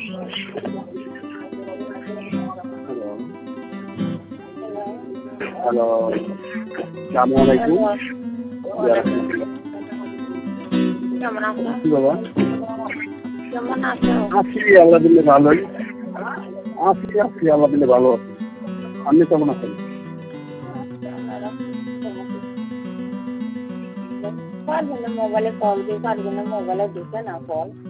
Hello, আসসালামু আলাইকুম। কেমন আছো? কি বাবা? কেমন আছো? আছি আল্লাহ দিলে ভালোই। আছি আল্লাহ দিলে ভালো আছি। আপনি কেমন আছেন? কার জন্য মোবাইলে কল দিয়ে কার জন্য মোবাইলে দিছে না কল?